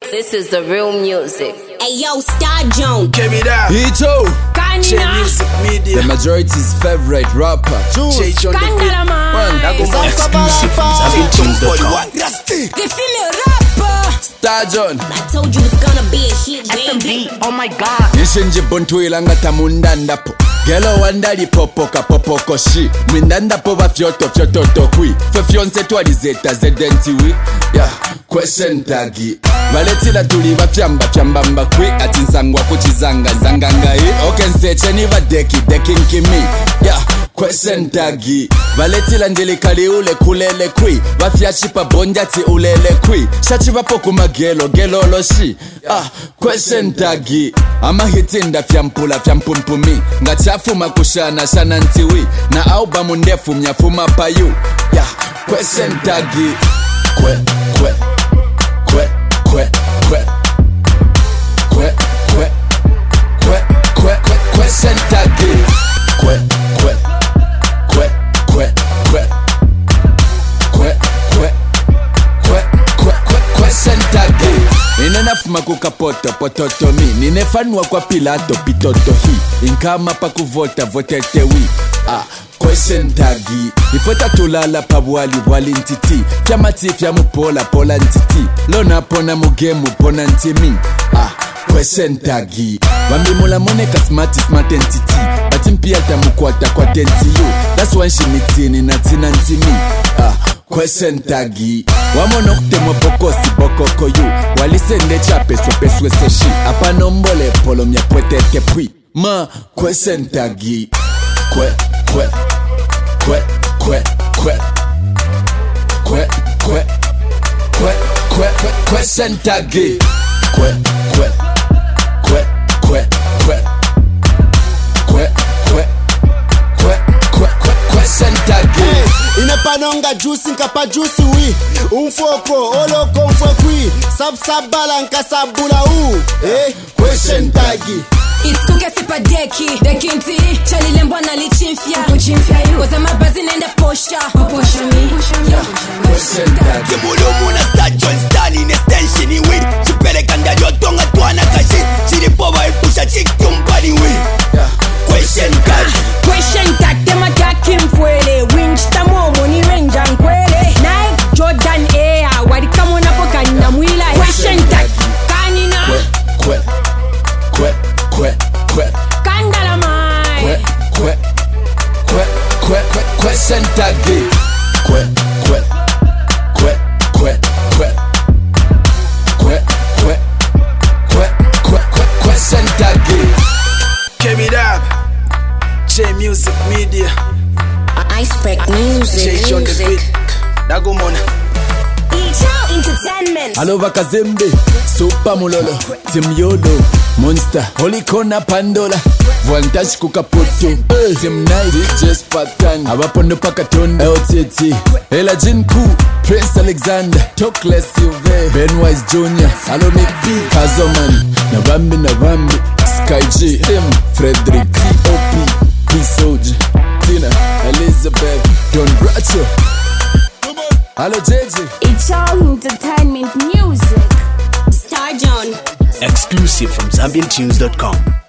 This is the real music. Hey yo, Star Jones. Give me that. Ito. J Music Media. The majority's favorite rapper. J John the Big. Exclusive from ZambianTunes.com. The female rapper. Star John. I told you it's gonna be a hit, baby. Oh my god. Nishinji buntu ilanga tamundandapo. Gelo wandali popoka popoko shi. Mwindandapo wa fyoto kwi. Fefyonse twalizeta zedentiwi. Yeah, question tagi. Valetila tuli vafyamba kwi. Ati nsangwa kuchizanga zangangai. Okenseche ni vadeki nkimi. Yeah, question tagi. Valetila njilikali ule kulele kwi. Vafyashipa bonjati ulele kwi. Shachi vapoku magelo loshi. Question tagi. Ama hitinda fyampula fyampumpumi. Ngachafuma kushana shana ntiwi. Na albumu ndefu mnyafuma payu. Yeah, question tagi. Question tagi. Question tagi. Inenafuma kukapoto pototomi. Ninefanwa kwa pilato pitoto hi. Inkama pa kuvota votetewi. Question tagi. Ifota tulala wali ntiti. Fyamati pola ntiti. Lona pona mugemu pona ntimi. Question tagi. Wambi mula moneka smart entity. Batimpia tamukwata kwa tentiyu. That's when she mitini na tina ntimi. Question tagi. Wamono kutemwa bokosi bokoko yu. Walisende chape swapeswe seshi. Apa nombole polo mya pweteke pwi. Question tagi. Question tagi. Question tagi. Inepanonga juice nkapa juice wi. Umfoko oloko mfokwi. Sabala nkasabula question tagi. Itsuke sipadeki dekinti chalile mbwana lichimfya yu Waza mabazi nenda posha mi Question tagi. Mulumu na Star Jones stani ne stenshini wi. Chipeleka ndali otonga tuana kashi. Chiripowa ipusha chikumbani wi. Question tagi. Question tag tema kaki mfwele Winch tamomo ni renja nkwele Nike Jordan Air Wadika mwana poka nina mwila Question tag Kanina Kandala mai Question tagi. Question tagi. Give me that. J Music Media. I spec music J John the Big. Dagomona. Ito Entertainment Alo vakazembe. Super mulolo. Tim Yolo. Monster. Holikona Pandola. Vantage kukapoto. Tim Night. DJ Spartan. Abapondo pakaton. LTT. Ella Jinku. Prince Alexander. Talkless Silve. Ben Wise Jr. Alo Nick B. Kazoman. Navambi. Sky G. Tim. Frederick. T.O.P. P-Soldier. Tina. Elizabeth. Don Bracho. Hello JJ. It's all entertainment music. Star John. Exclusive from ZambianTunes.com.